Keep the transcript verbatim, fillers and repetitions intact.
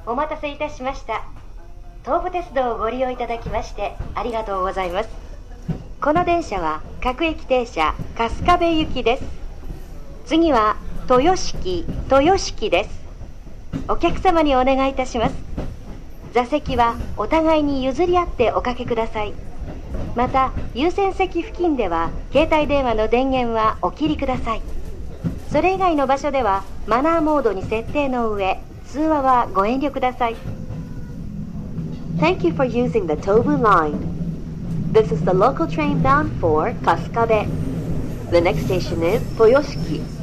お待たせいたしました。東武鉄道をご利用いただきましてありがとうございます。この電車は各駅停車春日部行きです。次は豊敷豊敷です。お客様にお願いいたします。座席はお互いに譲り合っておかけください。また優先席付近では携帯電話の電源はお切りください。それ以外の場所ではマナーモードに設定の上、通話はご遠慮ください。 Thank you for using the Tobu line. This is the local train bound for Kasukabe. The next station is Toyoshiki.